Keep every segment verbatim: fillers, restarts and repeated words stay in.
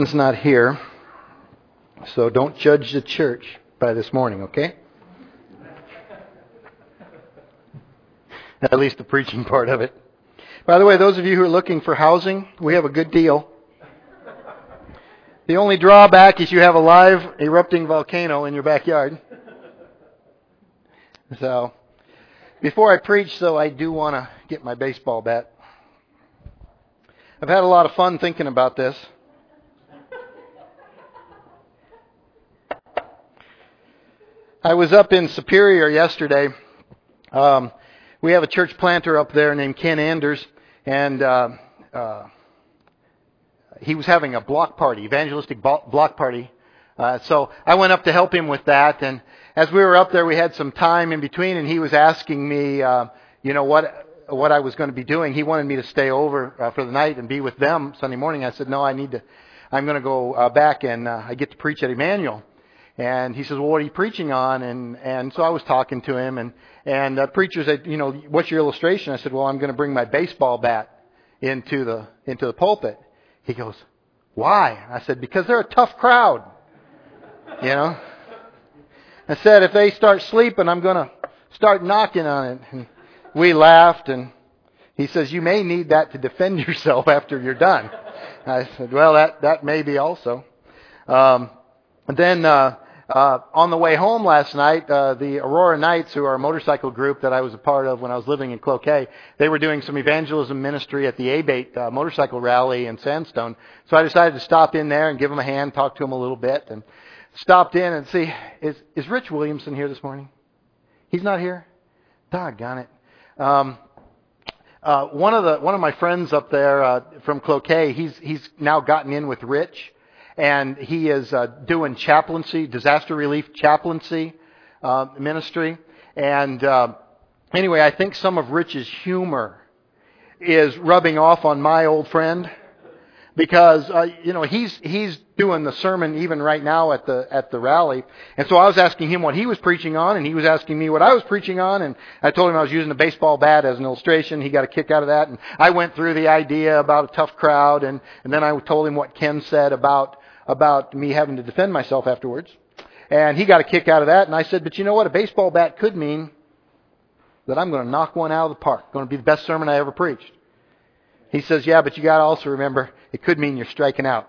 It's not here, so don't judge the church by this morning, okay? At least the preaching part of it. By the way, those of you who are looking for housing, we have a good deal. The only drawback is you have a live erupting volcano in your backyard. So, before I preach, though, I do want to get my baseball bat. I've had a lot of fun thinking about this. I was up in Superior yesterday. Um, we have a church planter up there named Ken Anders, and uh, uh, he was having a block party, evangelistic block party. Uh, so I went up to help him with that, and as we were up there, we had some time in between, and he was asking me, uh, you know, what what I was going to be doing. He wanted me to stay over uh, for the night and be with them Sunday morning. I said, no, I need to. I'm going to go uh, back, and uh, I get to preach at Emmanuel. And he says, well, what are you preaching on? And and so I was talking to him, and and the preacher said, you know, what's your illustration? I said, well, I'm going to bring my baseball bat into the into the pulpit. He goes, why? I said, because they're a tough crowd. You know? I said, if they start sleeping, I'm going to start knocking on it. And we laughed, and he says, you may need that to defend yourself after you're done. I said, well, that, that may be also. Um, and then uh, uh, on the way home last night, uh, the Aurora Knights, who are a motorcycle group that I was a part of when I was living in Cloquet, they were doing some evangelism ministry at the A-Bait uh, motorcycle rally in Sandstone. So I decided to stop in there and give them a hand, talk to them a little bit, and stopped in and see, is is Rich Williamson here this morning? He's not here? Doggone it. Um, uh, one of the one of my friends up there uh, from Cloquet, he's he's now gotten in with Rich, and he is uh, doing chaplaincy, disaster relief chaplaincy uh, ministry. And uh, anyway, I think some of Rich's humor is rubbing off on my old friend. Because uh, you know he's he's doing the sermon even right now at the at the rally, and so I was asking him what he was preaching on, and he was asking me what I was preaching on, and I told him I was using a baseball bat as an illustration. He got a kick out of that, and I went through the idea about a tough crowd, and, and then I told him what Ken said about about me having to defend myself afterwards, and he got a kick out of that. And I said, but you know what, a baseball bat could mean that I'm going to knock one out of the park. Going to be the best sermon I ever preached. He says, yeah, but you got to also remember, it could mean you're striking out.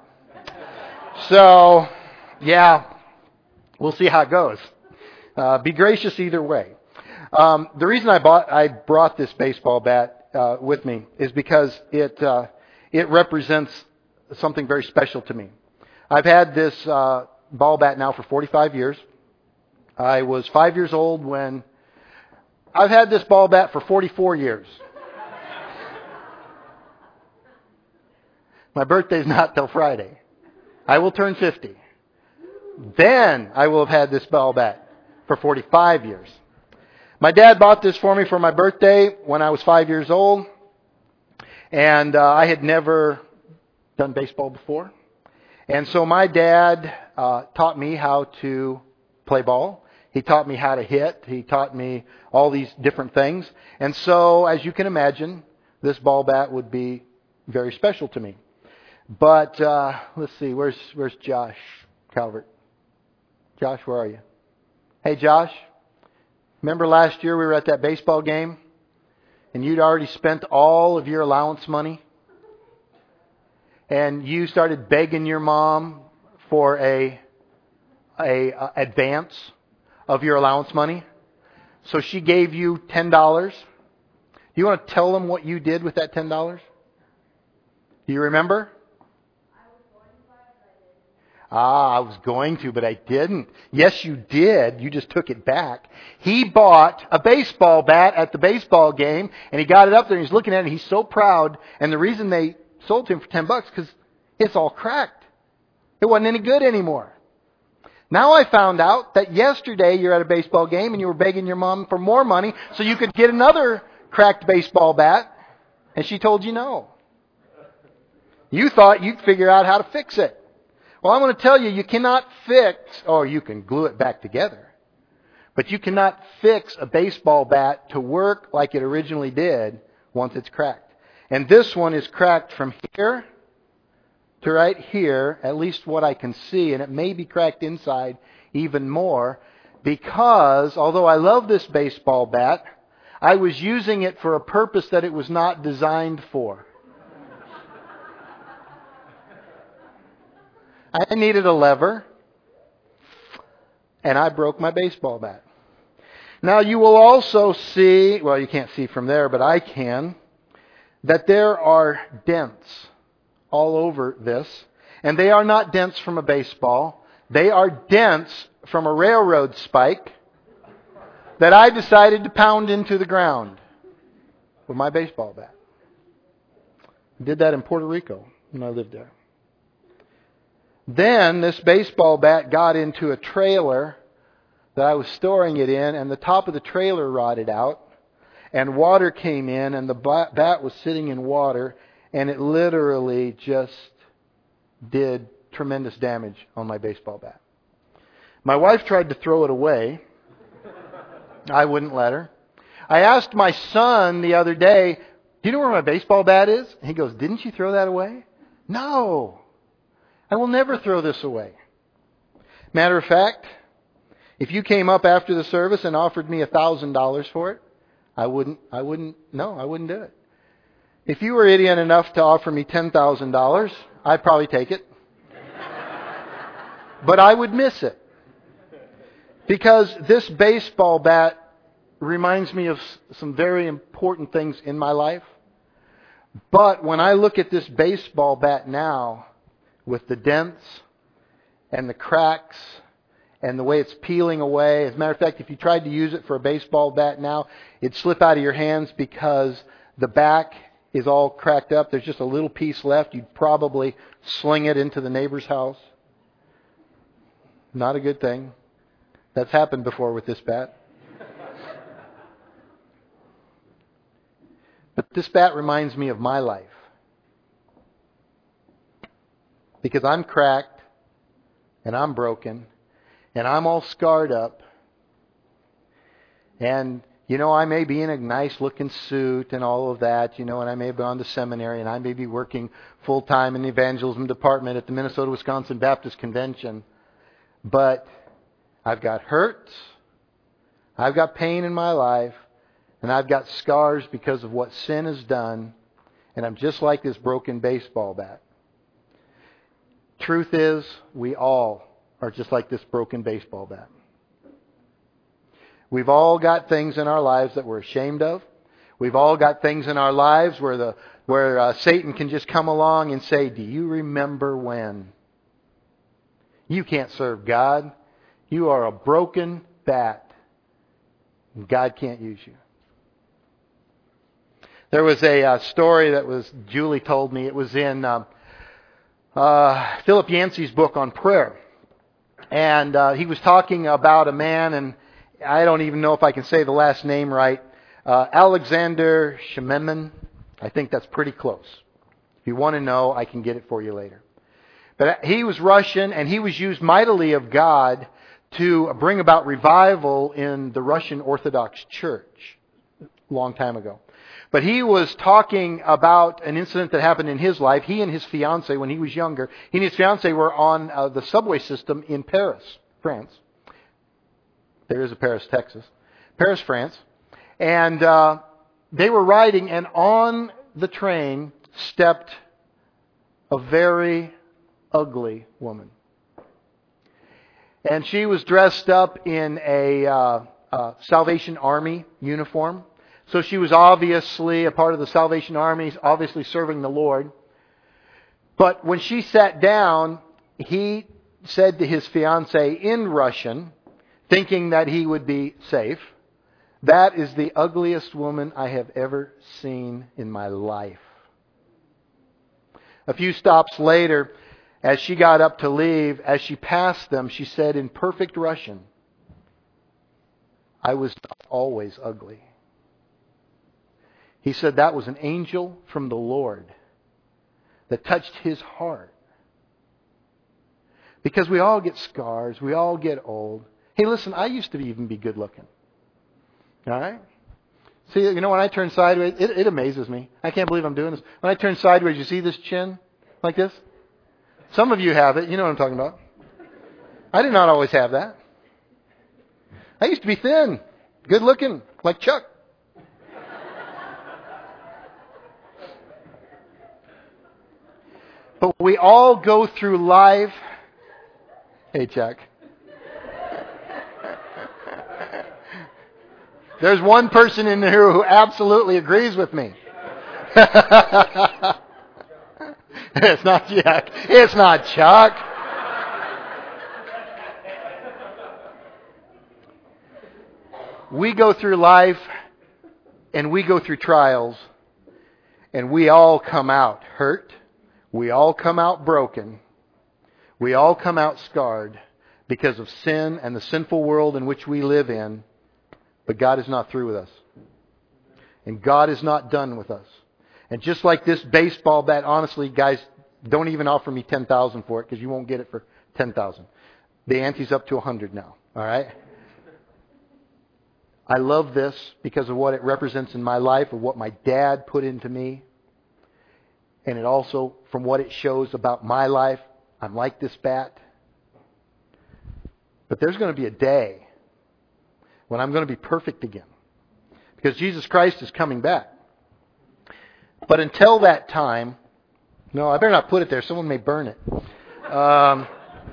So, yeah, we'll see how it goes. Uh, be gracious either way. Um, the reason I bought, I brought this baseball bat uh, with me is because it uh, it represents something very special to me. I've had this uh, ball bat now for forty-five years. I was five years old when I've had this ball bat for forty-four years. My birthday's not till Friday. I will turn fifty. Then I will have had this ball bat for forty-five years. My dad bought this for me for my birthday when I was five years old. And uh, I had never done baseball before. And so my dad uh, taught me how to play ball. He taught me how to hit. He taught me all these different things. And so, as you can imagine, this ball bat would be very special to me. But, uh, let's see, where's where's Josh Calvert? Josh, where are you? Hey, Josh, remember last year we were at that baseball game? And you'd already spent all of your allowance money? And you started begging your mom for a, a, a advance of your allowance money? So she gave you ten dollars. Do you want to tell them what you did with that ten dollars? Do you remember? Ah, I was going to, but I didn't. Yes, you did. You just took it back. He bought a baseball bat at the baseball game, and he got it up there, and he's looking at it, and he's so proud. And the reason they sold to him for ten bucks, because it's all cracked. It wasn't any good anymore. Now I found out that yesterday you're at a baseball game, and you were begging your mom for more money so you could get another cracked baseball bat, and she told you no. You thought you'd figure out how to fix it. Well, I'm going to tell you, you cannot fix, or you can glue it back together, but you cannot fix a baseball bat to work like it originally did once it's cracked. And this one is cracked from here to right here, at least what I can see, and it may be cracked inside even more, because although I love this baseball bat, I was using it for a purpose that it was not designed for. I needed a lever, and I broke my baseball bat. Now you will also see, well you can't see from there, but I can, that there are dents all over this. And they are not dents from a baseball. They are dents from a railroad spike that I decided to pound into the ground with my baseball bat. I did that in Puerto Rico when I lived there. Then this baseball bat got into a trailer that I was storing it in, and the top of the trailer rotted out, and water came in, and the bat was sitting in water, and it literally just did tremendous damage on my baseball bat. My wife tried to throw it away. I wouldn't let her. I asked my son the other day, do you know where my baseball bat is? And he goes, didn't you throw that away? No. I will never throw this away. Matter of fact, if you came up after the service and offered me a thousand dollars for it, I wouldn't, I wouldn't, no, I wouldn't do it. If you were idiot enough to offer me ten thousand dollars, I'd probably take it. But I would miss it. Because this baseball bat reminds me of some very important things in my life. But when I look at this baseball bat now, with the dents and the cracks and the way it's peeling away. As a matter of fact, if you tried to use it for a baseball bat now, it'd slip out of your hands because the back is all cracked up. There's just a little piece left. You'd probably sling it into the neighbor's house. Not a good thing. That's happened before with this bat. But this bat reminds me of my life. Because I'm cracked, and I'm broken, and I'm all scarred up. And, you know, I may be in a nice looking suit and all of that, you know, and I may have gone to seminary, and I may be working full time in the evangelism department at the Minnesota-Wisconsin Baptist Convention. But I've got hurts, I've got pain in my life, and I've got scars because of what sin has done, and I'm just like this broken baseball bat. Truth is, we all are just like this broken baseball bat. We've all got things in our lives that we're ashamed of. We've all got things in our lives where the where uh, Satan can just come along and say, do you remember when? You can't serve God. You are a broken bat. God can't use you. There was a uh, story that was Julie told me. It was in Um, Uh, Philip Yancey's book on prayer. And uh, he was talking about a man, and I don't even know if I can say the last name right, uh, Alexander Shememan. I think that's pretty close. If you want to know, I can get it for you later. But he was Russian, and he was used mightily of God to bring about revival in the Russian Orthodox Church a long time ago. But he was talking about an incident that happened in his life. He and his fiancée, when he was younger, he and his fiancée were on uh, the subway system in Paris, France. There is a Paris, Texas. Paris, France. And uh, they were riding, and on the train stepped a very ugly woman. And she was dressed up in a uh, uh, Salvation Army uniform. So she was obviously a part of the Salvation Army, obviously serving the Lord. But when she sat down, he said to his fiancée in Russian, thinking that he would be safe, that is the ugliest woman I have ever seen in my life. A few stops later, as she got up to leave, as she passed them, she said in perfect Russian, I was always ugly. He said that was an angel from the Lord that touched his heart. Because we all get scars. We all get old. Hey, listen, I used to even be good looking. All right? See, you know, when I turn sideways, it, it amazes me. I can't believe I'm doing this. When I turn sideways, you see this chin? Like this? Some of you have it. You know what I'm talking about. I did not always have that. I used to be thin, good looking, like Chuck. But we all go through life. Hey, Chuck. There's one person in here who absolutely agrees with me. It's not Chuck. It's not Chuck. We go through life and we go through trials and we all come out hurt. We all come out broken. We all come out scarred because of sin and the sinful world in which we live in. But God is not through with us. And God is not done with us. And just like this baseball bat, honestly, guys, don't even offer me ten thousand dollars for it because you won't get it for ten thousand dollars. The ante's up to one hundred now. All right? I love this because of what it represents in my life, of what my dad put into me. And it also, from what it shows about my life, I'm like this bat. But there's going to be a day when I'm going to be perfect again. Because Jesus Christ is coming back. But until that time, no, I better not put it there. Someone may burn it. Um,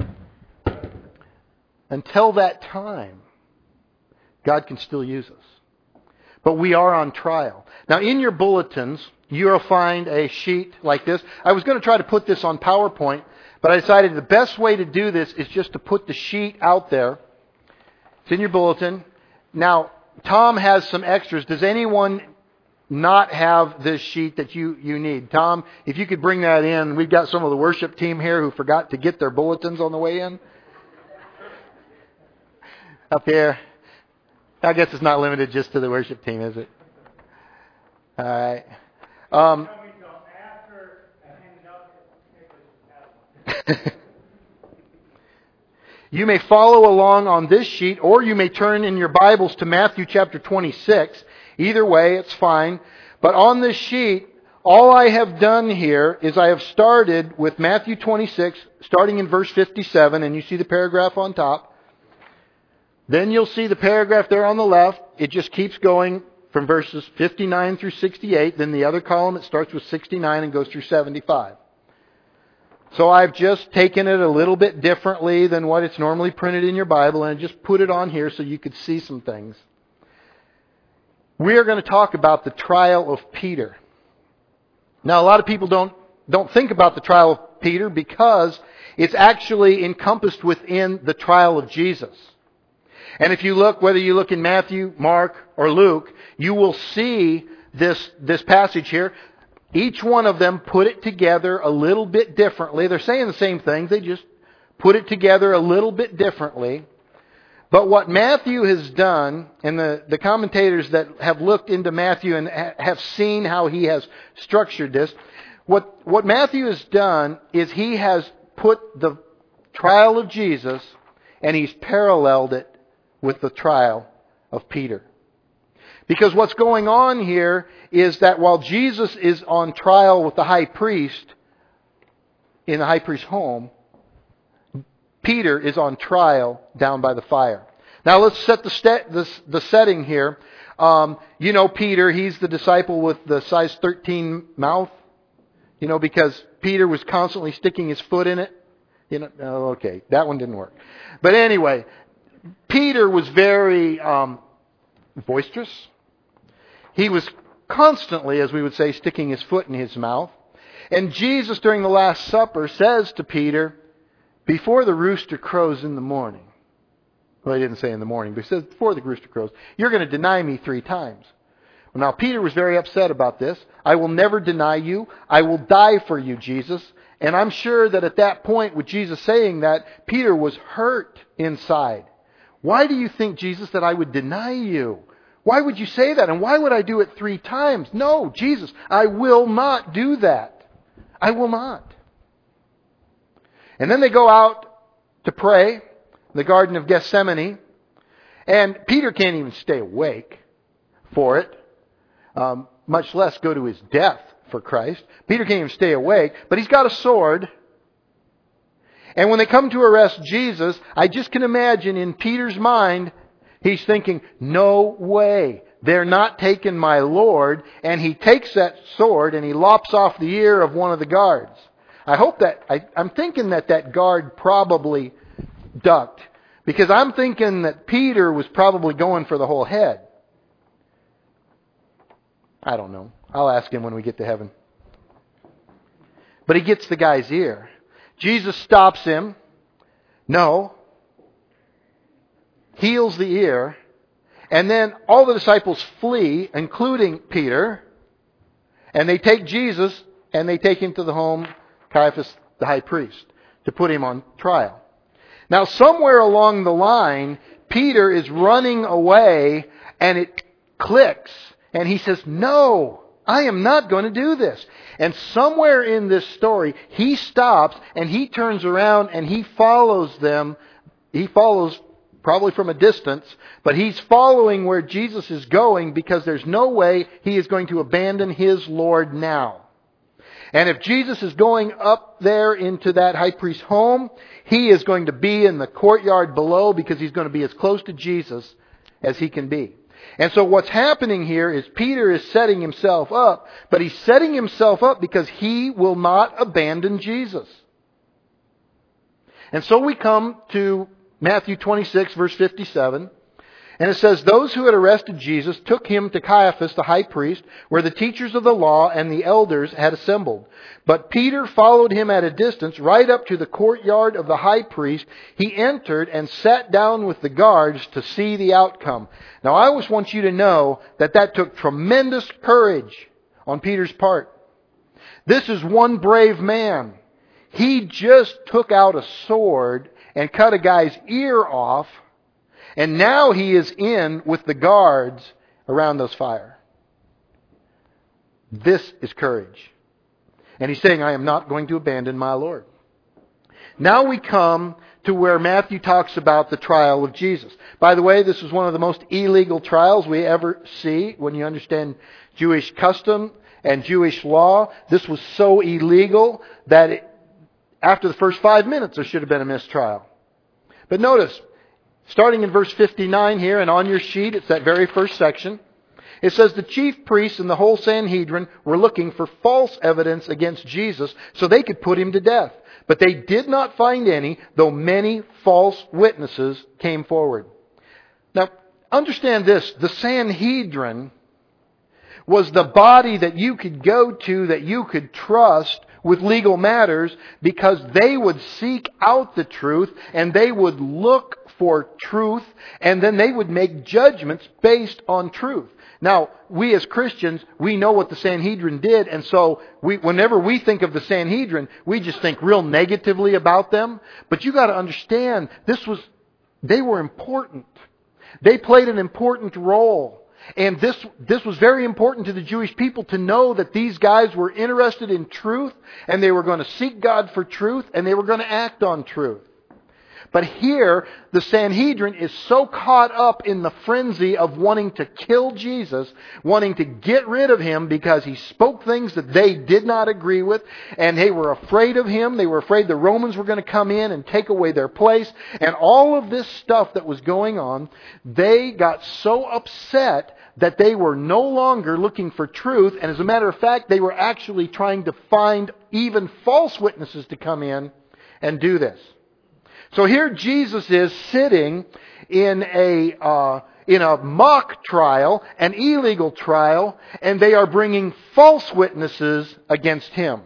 until that time, God can still use us. But we are on trial. Now, in your bulletins, you'll find a sheet like this. I was going to try to put this on PowerPoint, but I decided the best way to do this is just to put the sheet out there. It's in your bulletin. Now, Tom has some extras. Does anyone not have this sheet that you, you need? Tom, if you could bring that in. We've got some of the worship team here who forgot to get their bulletins on the way in. Up here. I guess it's not limited just to the worship team, is it? All right. Um, you may follow along on this sheet, or you may turn in your Bibles to Matthew chapter twenty-six. Either way, it's fine. But on this sheet, all I have done here is I have started with Matthew twenty-six, starting in verse fifty-seven, and you see the paragraph on top. Then you'll see the paragraph there on the left. It just keeps going from verses fifty-nine through sixty-eight. Then the other column, it starts with sixty-nine and goes through seventy-five. So I've just taken it a little bit differently than what it's normally printed in your Bible, and just put it on here so you could see some things. We are going to talk about the trial of Peter. Now, a lot of people don't, don't think about the trial of Peter because it's actually encompassed within the trial of Jesus. And if you look, whether you look in Matthew, Mark, or Luke, you will see this, this passage here. Each one of them put it together a little bit differently. They're saying the same things. They just put it together a little bit differently. But what Matthew has done, and the, the commentators that have looked into Matthew and ha- have seen how he has structured this, what, what Matthew has done is he has put the trial of Jesus and he's paralleled it with the trial of Peter. Because what's going on here is that while Jesus is on trial with the high priest in the high priest's home, Peter is on trial down by the fire. Now let's set the st- the, the setting here. Um, you know Peter, he's the disciple with the size thirteen mouth. You know, because Peter was constantly sticking his foot in it. You know, oh, okay, that one didn't work. But anyway, Peter was very um, boisterous. He was constantly, as we would say, sticking his foot in his mouth. And Jesus, during the Last Supper, says to Peter, before the rooster crows in the morning. Well, he didn't say in the morning, but he says before the rooster crows, you're going to deny me three times. Well, now, Peter was very upset about this. I will never deny you. I will die for you, Jesus. And I'm sure that at that point, with Jesus saying that, Peter was hurt inside. Why do you think, Jesus, that I would deny you? Why would you say that? And why would I do it three times? No, Jesus, I will not do that. I will not. And then they go out to pray in the Garden of Gethsemane. And Peter can't even stay awake for it, um, much less go to his death for Christ. Peter can't even stay awake, but he's got a sword. And when they come to arrest Jesus, I just can imagine in Peter's mind, he's thinking, no way. They're not taking my Lord. And he takes that sword and he lops off the ear of one of the guards. I hope that, I, I'm thinking that that guard probably ducked. Because I'm thinking that Peter was probably going for the whole head. I don't know. I'll ask him when we get to heaven. But he gets the guy's ear. Jesus stops him. No. Heals the ear. And then all the disciples flee, including Peter. And they take Jesus and they take him to the home, Caiaphas, the high priest, to put him on trial. Now, somewhere along the line, Peter is running away and it clicks. And he says, no, I am not going to do this. And somewhere in this story, he stops and he turns around and he follows them. He follows probably from a distance, but he's following where Jesus is going because there's no way he is going to abandon his Lord now. And if Jesus is going up there into that high priest's home, he is going to be in the courtyard below because he's going to be as close to Jesus as he can be. And so what's happening here is Peter is setting himself up, but he's setting himself up because he will not abandon Jesus. And so we come to Matthew twenty-six, verse fifty-seven. And it says, those who had arrested Jesus took him to Caiaphas, the high priest, where the teachers of the law and the elders had assembled. But Peter followed him at a distance, right up to the courtyard of the high priest. He entered and sat down with the guards to see the outcome. Now, I always want you to know that that took tremendous courage on Peter's part. This is one brave man. He just took out a sword and cut a guy's ear off. And now he is in with the guards around those fire. This is courage. And he's saying, I am not going to abandon my Lord. Now we come to where Matthew talks about the trial of Jesus. By the way, this is one of the most illegal trials we ever see when you understand Jewish custom and Jewish law. This was so illegal that it, after the first five minutes there should have been a mistrial. But notice, starting in verse fifty-nine here, and on your sheet, it's that very first section. It says, the chief priests and the whole Sanhedrin were looking for false evidence against Jesus so they could put him to death. But they did not find any, though many false witnesses came forward. Now, understand this. The Sanhedrin was the body that you could go to, that you could trust with legal matters, because they would seek out the truth and they would look for truth, and then they would make judgments based on truth. Now, we as Christians, we know what the Sanhedrin did, and so we, whenever we think of the Sanhedrin, we just think real negatively about them. But you got to understand, this was, they were important. They played an important role. And this, this was very important to the Jewish people to know that these guys were interested in truth, and they were going to seek God for truth, and they were going to act on truth. But here, the Sanhedrin is so caught up in the frenzy of wanting to kill Jesus, wanting to get rid of Him because He spoke things that they did not agree with, and they were afraid of Him. They were afraid the Romans were going to come in and take away their place. And all of this stuff that was going on, they got so upset that they were no longer looking for truth. And as a matter of fact, they were actually trying to find even false witnesses to come in and do this. So here Jesus is sitting in a uh, in a mock trial, an illegal trial, and they are bringing false witnesses against Him.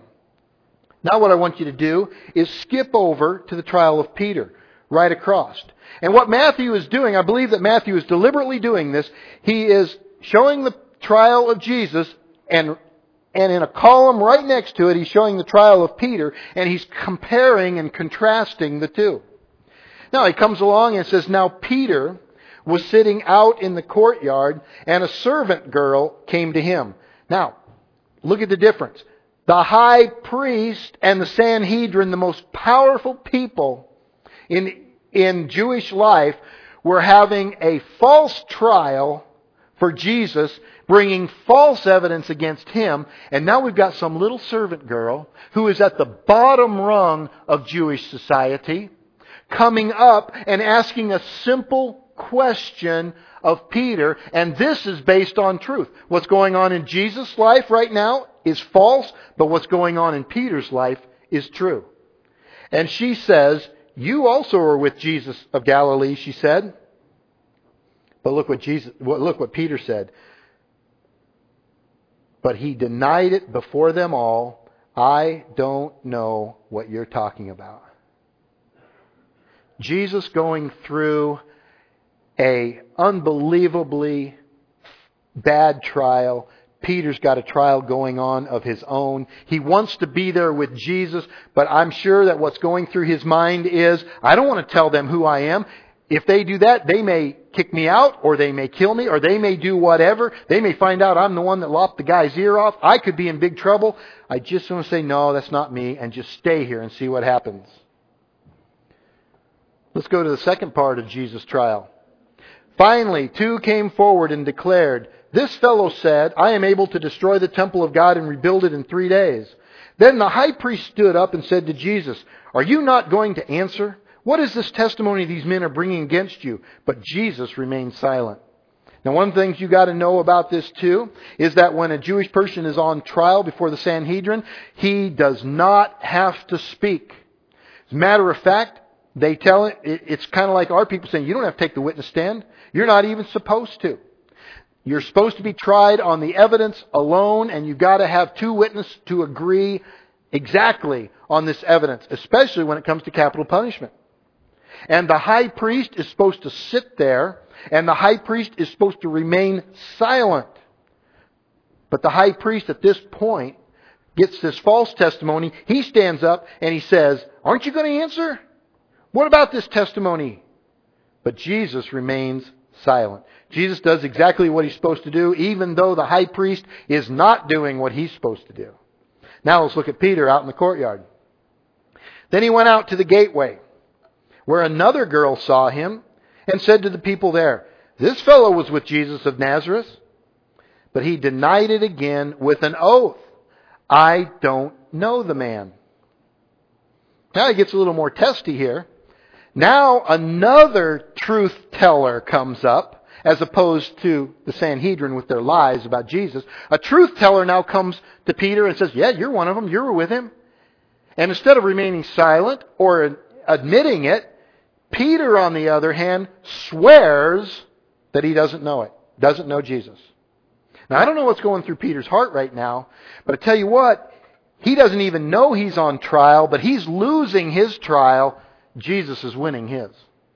Now what I want you to do is skip over to the trial of Peter, right across. And what Matthew is doing, I believe that Matthew is deliberately doing this, he is showing the trial of Jesus, and And in a column right next to it, he's showing the trial of Peter, and he's comparing and contrasting the two. Now, he comes along and says, now Peter was sitting out in the courtyard, and a servant girl came to him. Now, look at the difference. The high priest and the Sanhedrin, the most powerful people in, in Jewish life, were having a false trial for Jesus bringing false evidence against him. And now we've got some little servant girl who is at the bottom rung of Jewish society, coming up and asking a simple question of Peter. And this is based on truth. What's going on in Jesus' life right now is false, but what's going on in Peter's life is true. And she says, "You also are with Jesus of Galilee," she said. But look what Jesus, look what Peter said. But he denied it before them all. "I don't know what you're talking about." Jesus going through a unbelievably bad trial. Peter's got a trial going on of his own. He wants to be there with Jesus, but I'm sure that what's going through his mind is, I don't want to tell them who I am. If they do that, they may kick me out, or they may kill me, or they may do whatever. They may find out I'm the one that lopped the guy's ear off. I could be in big trouble. I just want to say, no, that's not me, and just stay here and see what happens. Let's go to the second part of Jesus' trial. Finally, two came forward and declared, "This fellow said, I am able to destroy the temple of God and rebuild it in three days. Then the high priest stood up and said to Jesus, "Are you not going to answer? What is this testimony these men are bringing against you?" But Jesus remained silent. Now, one of the things you got to know about this too is that when a Jewish person is on trial before the Sanhedrin, he does not have to speak. As a matter of fact, they tell it, it's kind of like our people saying, you don't have to take the witness stand. You're not even supposed to. You're supposed to be tried on the evidence alone, and you've got to have two witnesses to agree exactly on this evidence, especially when it comes to capital punishment. And the high priest is supposed to sit there, and the high priest is supposed to remain silent. But the high priest at this point gets this false testimony. He stands up and he says, "Aren't you going to answer? What about this testimony?" But Jesus remains silent. Jesus does exactly what he's supposed to do, even though the high priest is not doing what he's supposed to do. Now let's look at Peter out in the courtyard. Then he went out to the gateway, where another girl saw him and said to the people there, "This fellow was with Jesus of Nazareth." But he denied it again with an oath. "I don't know the man." Now he gets a little more testy here. Now another truth teller comes up, as opposed to the Sanhedrin with their lies about Jesus. A truth teller now comes to Peter and says, "Yeah, you're one of them. You were with him." And instead of remaining silent or admitting it, Peter, on the other hand, swears that he doesn't know it, doesn't know Jesus. Now, I don't know what's going through Peter's heart right now, but I tell you what, he doesn't even know he's on trial, but he's losing his trial. Jesus is winning his.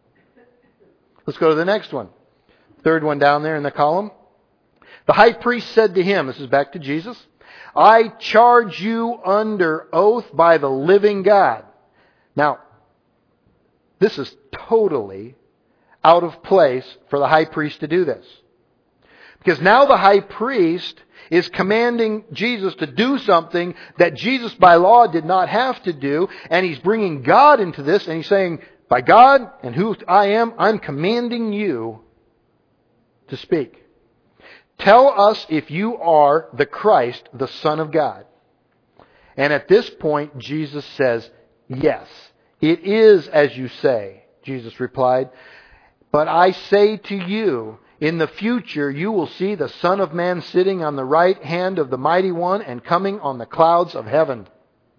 Let's go to the next one. Third one down there in the column. The high priest said to him, this is back to Jesus, "I charge you under oath by the living God." Now, this is totally out of place for the high priest to do this. Because now the high priest is commanding Jesus to do something that Jesus by law did not have to do. And he's bringing God into this. And he's saying, by God and who I am, I'm commanding you to speak. Tell us if you are the Christ, the Son of God. And at this point, Jesus says, "Yes, it is as you say," Jesus replied. "But I say to you, in the future you will see the Son of Man sitting on the right hand of the Mighty One and coming on the clouds of heaven."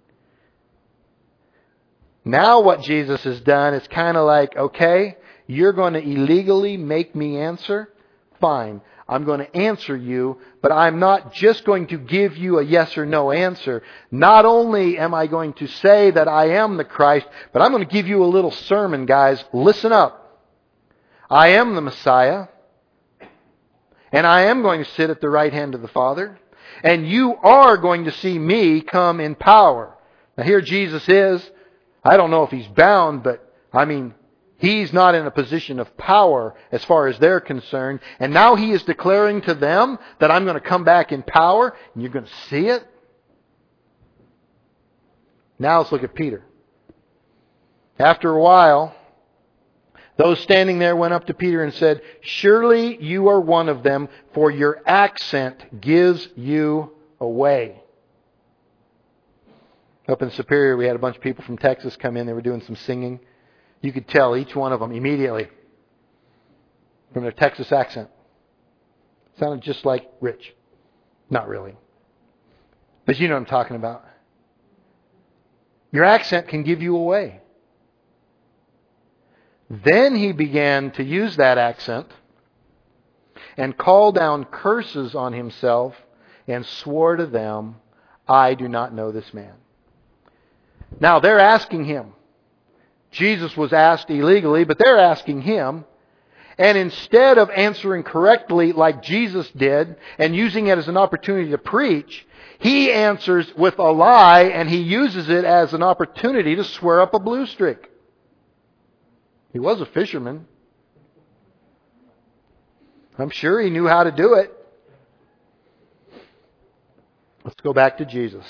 Now what Jesus has done is kind of like, okay, you're going to illegally make me answer? Fine. I'm going to answer you, but I'm not just going to give you a yes or no answer. Not only am I going to say that I am the Christ, but I'm going to give you a little sermon, guys. Listen up. I am the Messiah, and I am going to sit at the right hand of the Father, and you are going to see me come in power. Now here Jesus is. I don't know if he's bound, but I mean, he's not in a position of power as far as they're concerned. And now he is declaring to them that I'm going to come back in power, and you're going to see it. Now let's look at Peter. After a while, Those standing there went up to Peter and said, "Surely you are one of them, for your accent gives you away." Up in Superior, we had a bunch of people from Texas come in. They were doing some singing. You could tell each one of them immediately from their Texas accent. Sounded just like Rich. Not really. But you know what I'm talking about. Your accent can give you away. Then he began to use that accent and call down curses on himself and swore to them, "I do not know this man." Now they're asking him. Jesus was asked illegally, but they're asking him. And instead of answering correctly like Jesus did and using it as an opportunity to preach, he answers with a lie and he uses it as an opportunity to swear up a blue streak. He was a fisherman. I'm sure he knew how to do it. Let's go back to Jesus.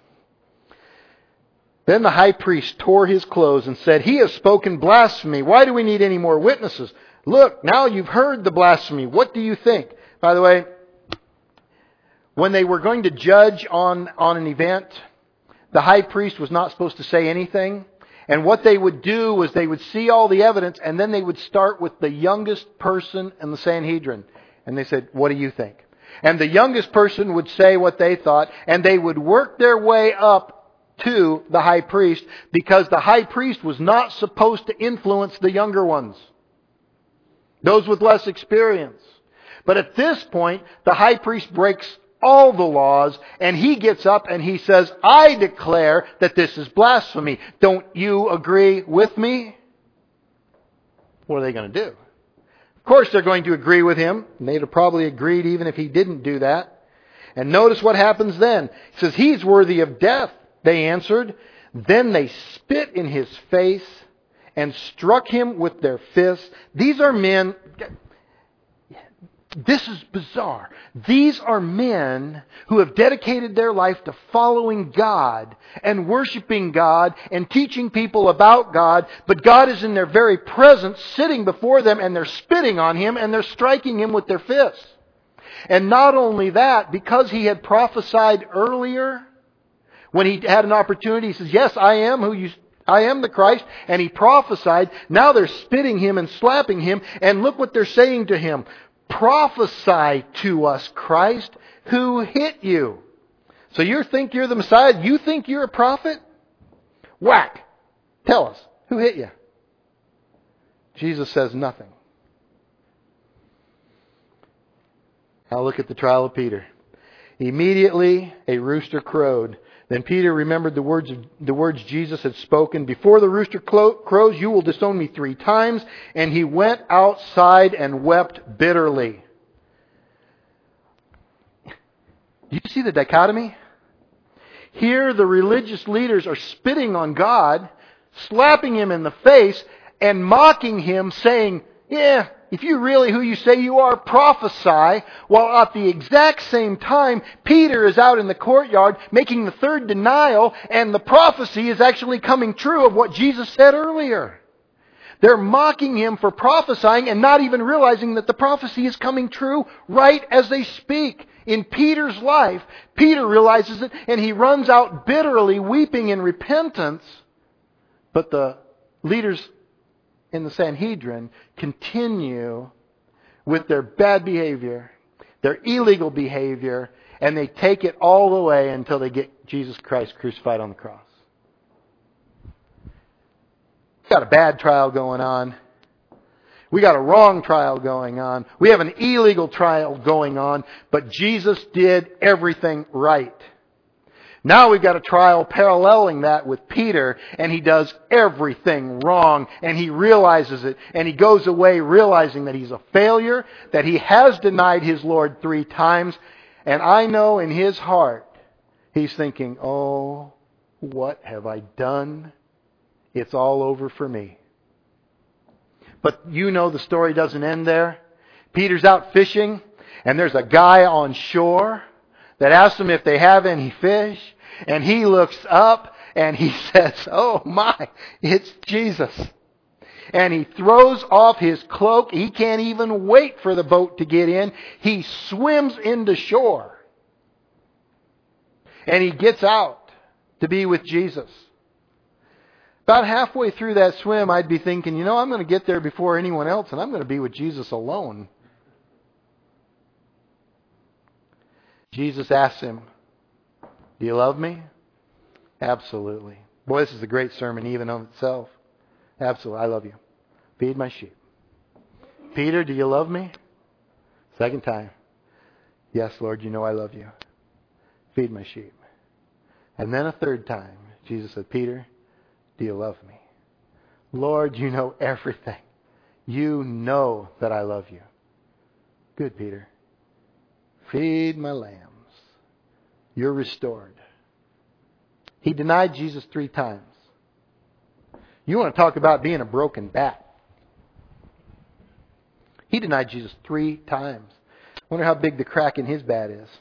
Then the high priest tore his clothes and said, "He has spoken blasphemy. Why do we need any more witnesses? Look, now you've heard the blasphemy. What do you think?" By the way, when they were going to judge on, on an event, the high priest was not supposed to say anything. And what they would do was they would see all the evidence and then they would start with the youngest person in the Sanhedrin. And they said, "What do you think?" And the youngest person would say what they thought, and they would work their way up to the high priest, because the high priest was not supposed to influence the younger ones, those with less experience. But at this point, the high priest breaks all the laws, and he gets up and he says, "I declare that this is blasphemy. Don't you agree with me?" What are they going to do? Of course they're going to agree with him. And they'd have probably agreed even if he didn't do that. And notice what happens then. He says, "He's worthy of death," they answered. Then they spit in his face and struck him with their fists. These are men... This is bizarre. These are men who have dedicated their life to following God and worshiping God and teaching people about God, but God is in their very presence sitting before them, and they're spitting on him and they're striking him with their fists. And not only that, because he had prophesied earlier, when he had an opportunity, he says, "Yes, I am who you I am the Christ," and he prophesied. Now they're spitting him and slapping him, and look what they're saying to him. "Prophesy to us, Christ, who hit you?" So you think you're the Messiah? You think you're a prophet? Whack! Tell us, who hit you? Jesus says nothing. Now look at the trial of Peter. Immediately a rooster crowed. Then Peter remembered the words of, the words Jesus had spoken. "Before the rooster crows, you will disown me three times." And he went outside and wept bitterly. Do you see the dichotomy? Here the religious leaders are spitting on God, slapping him in the face, and mocking him, saying, "Yeah, if you're really who you say you are, prophesy." While at the exact same time, Peter is out in the courtyard making the third denial, and the prophecy is actually coming true of what Jesus said earlier. They're mocking him for prophesying and not even realizing that the prophecy is coming true right as they speak. In Peter's life, Peter realizes it, and he runs out bitterly, weeping in repentance. But the leaders in the Sanhedrin continue with their bad behavior, their illegal behavior, and they take it all the way until they get Jesus Christ crucified on the cross. We got a bad trial going on. We got a wrong trial going on. We have an illegal trial going on, but Jesus did everything right. Now we've got a trial paralleling that with Peter, and he does everything wrong, and he realizes it, and he goes away realizing that he's a failure, that he has denied his Lord three times, and I know in his heart, he's thinking, "Oh, what have I done? It's all over for me." But you know the story doesn't end there. Peter's out fishing, and there's a guy on shore that asks him if they have any fish. And he looks up and he says, "Oh my, it's Jesus." And he throws off his cloak. He can't even wait for the boat to get in. He swims into shore. And he gets out to be with Jesus. About halfway through that swim, I'd be thinking, you know, I'm going to get there before anyone else, and I'm going to be with Jesus alone. Jesus asks him, do you love me? Absolutely. Boy, this is a great sermon even on itself. Absolutely. I love you. Feed my sheep. Peter, do you love me? Second time. Yes, Lord, you know I love you. Feed my sheep. And then a third time, Jesus said, Peter, do you love me? Lord, you know everything. You know that I love you. Good, Peter. Feed my lambs. You're restored. He denied Jesus three times. You want to talk about being a broken bat. He denied Jesus three times. Wonder how big the crack in his bat is.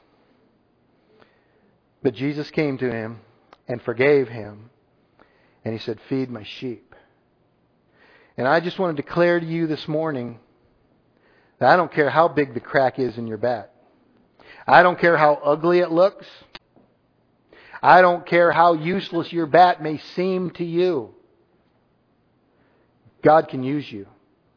But Jesus came to him and forgave him. And he said, feed my sheep. And I just want to declare to you this morning that I don't care how big the crack is in your bat. I don't care how ugly it looks. I don't care how useless your bat may seem to you. God can use you.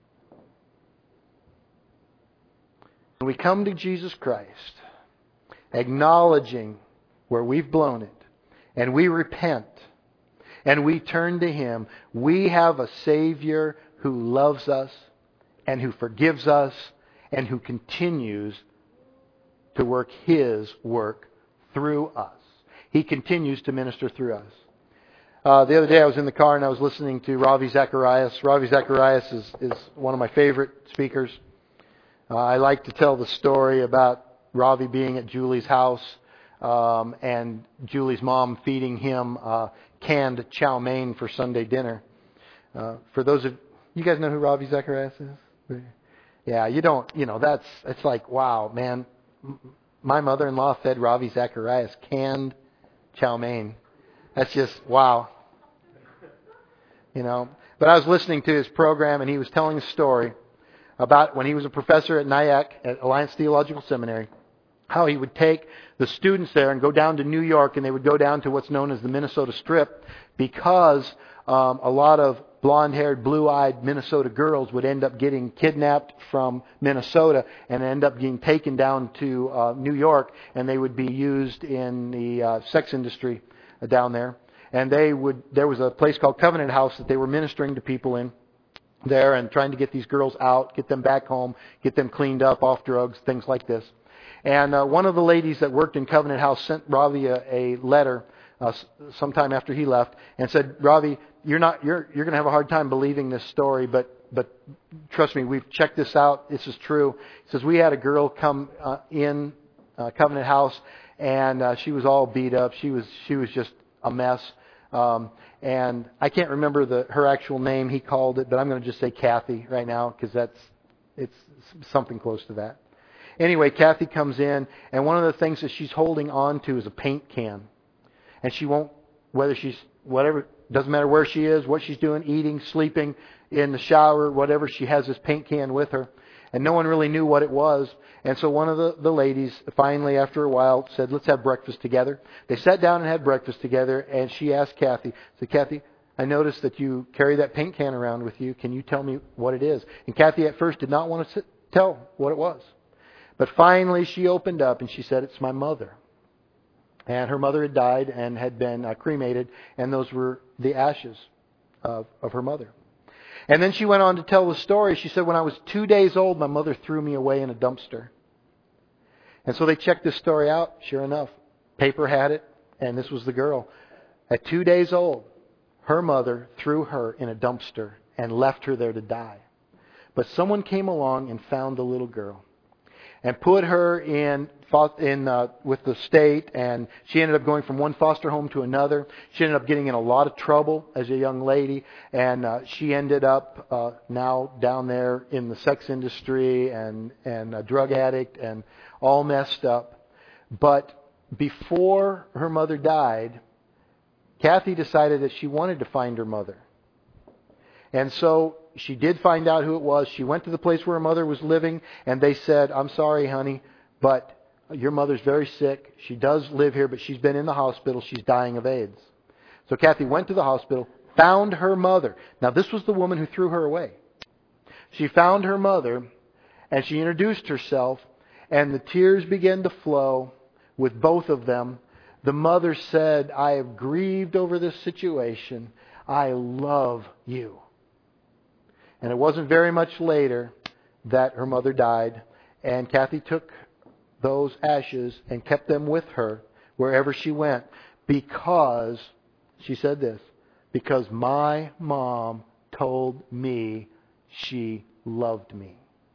When we come to Jesus Christ, acknowledging where we've blown it, and we repent, and we turn to Him, we have a Savior who loves us, and who forgives us, and who continues to work His work through us. He continues to minister through us. Uh, the other day I was in the car and I was listening to Ravi Zacharias. Ravi Zacharias is, is one of my favorite speakers. Uh, I like to tell the story about Ravi being at Julie's house um, and Julie's mom feeding him uh, canned chow mein for Sunday dinner. Uh, for those of you guys know who Ravi Zacharias is? Yeah, you don't, you know, that's, it's like, wow, man. My mother-in-law fed Ravi Zacharias canned chow mein. That's just, wow. You know, but I was listening to his program and he was telling a story about when he was a professor at Nyack at Alliance Theological Seminary, how he would take the students there and go down to New York, and they would go down to what's known as the Minnesota Strip, because um, a lot of blonde-haired, blue-eyed Minnesota girls would end up getting kidnapped from Minnesota and end up being taken down to uh, New York, and they would be used in the uh, sex industry down there. And they would there was a place called Covenant House that they were ministering to people in there and trying to get these girls out, get them back home, get them cleaned up, off drugs, things like this. And uh, one of the ladies that worked in Covenant House sent Ravi a, a letter uh, sometime after he left and said, Ravi, you're not you're you're going to have a hard time believing this story, but but trust me, we've checked this out. This is true. He says we had a girl come uh, in uh, Covenant House, and uh, she was all beat up. She was she was just a mess. Um, and I can't remember the her actual name. He called it, but I'm going to just say Kathy right now because that's it's something close to that. Anyway, Kathy comes in, and one of the things that she's holding on to is a paint can, and she won't, whether she's whatever, doesn't matter where she is, what she's doing, eating, sleeping, in the shower, whatever, she has this paint can with her, and no one really knew what it was. And so one of the, the ladies finally, after a while, said, let's have breakfast together. They sat down and had breakfast together, and she asked Kathy, said, Kathy, I noticed that you carry that paint can around with you. Can you tell me what it is? And Kathy at first did not want to sit, tell what it was. But finally she opened up and she said, it's my mother. And her mother had died and had been uh, cremated, and those were the ashes of, of her mother. And then she went on to tell the story. She said, when I was two days old, my mother threw me away in a dumpster. And so they checked this story out. Sure enough, paper had it, and this was the girl. At two days old, her mother threw her in a dumpster and left her there to die. But someone came along and found the little girl and put her in in uh, with the state, and she ended up going from one foster home to another. She ended up getting in a lot of trouble as a young lady, and uh, she ended up uh, now down there in the sex industry and and a drug addict and all messed up. But before her mother died, Kathy decided that she wanted to find her mother. And so she did find out who it was. She went to the place where her mother was living, and they said, I'm sorry, honey, but your mother's very sick. She does live here, but she's been in the hospital. She's dying of AIDS. So Kathy went to the hospital, found her mother. Now, this was the woman who threw her away. She found her mother, and she introduced herself, and the tears began to flow with both of them. The mother said, I have grieved over this situation. I love you. And it wasn't very much later that her mother died, and Kathy took those ashes and kept them with her wherever she went because, she said this, because my mom told me she loved me.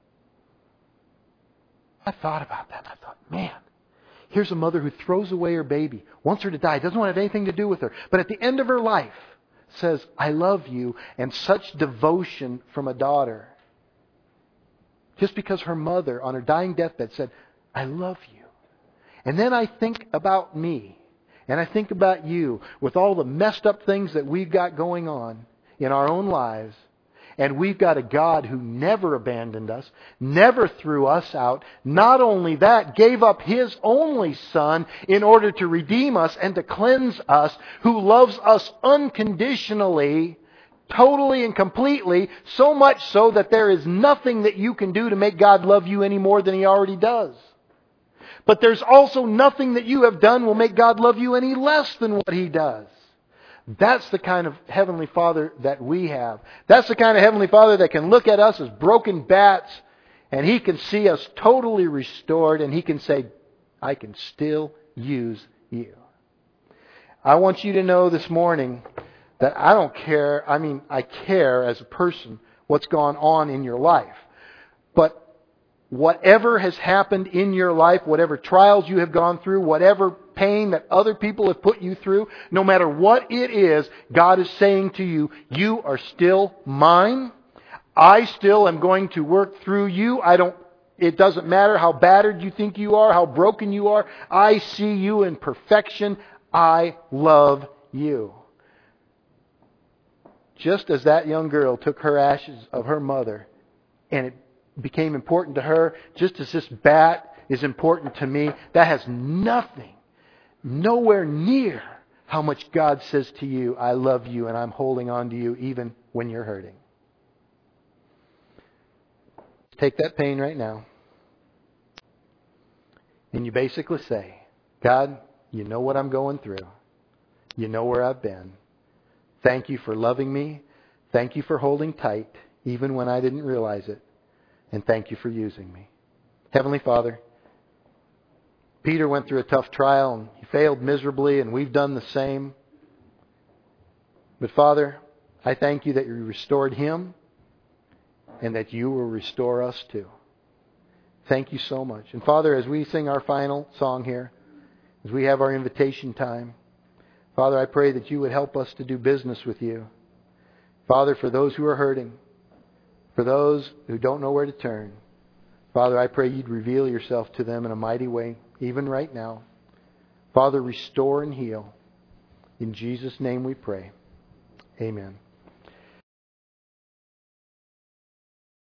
I thought about that. I thought, man, here's a mother who throws away her baby, wants her to die, doesn't want to have anything to do with her, but at the end of her life says, I love you, and such devotion from a daughter. Just because her mother on her dying deathbed said, I love you. And then I think about me, and I think about you, with all the messed up things that we've got going on in our own lives. And we've got a God who never abandoned us, never threw us out. Not only that, gave up His only Son in order to redeem us and to cleanse us, who loves us unconditionally, totally and completely, so much so that there is nothing that you can do to make God love you any more than He already does. But there's also nothing that you have done will make God love you any less than what He does. That's the kind of Heavenly Father that we have. That's the kind of Heavenly Father that can look at us as broken bats, and He can see us totally restored, and He can say, I can still use you. I want you to know this morning that I don't care, I mean, I care as a person what's gone on in your life. But whatever has happened in your life, whatever trials you have gone through, whatever pain that other people have put you through, no matter what it is, God is saying to you, you are still mine. I still am going to work through you. I don't, it doesn't matter how battered you think you are, how broken you are. I see you in perfection. I love you. Just as that young girl took her ashes of her mother and it became important to her, just as this bat is important to me, that has nothing, nowhere near how much God says to you, I love you and I'm holding on to you even when you're hurting. Take that pain right now and you basically say, God, you know what I'm going through. You know where I've been. Thank you for loving me. Thank you for holding tight even when I didn't realize it. And thank you for using me. Heavenly Father, Peter went through a tough trial and he failed miserably, and we've done the same. But Father, I thank you that you restored him and that you will restore us too. Thank you so much. And Father, as we sing our final song here, as we have our invitation time, Father, I pray that you would help us to do business with you. Father, for those who are hurting, for those who don't know where to turn, Father, I pray you'd reveal yourself to them in a mighty way, even right now. Father, restore and heal. In Jesus' name we pray. Amen.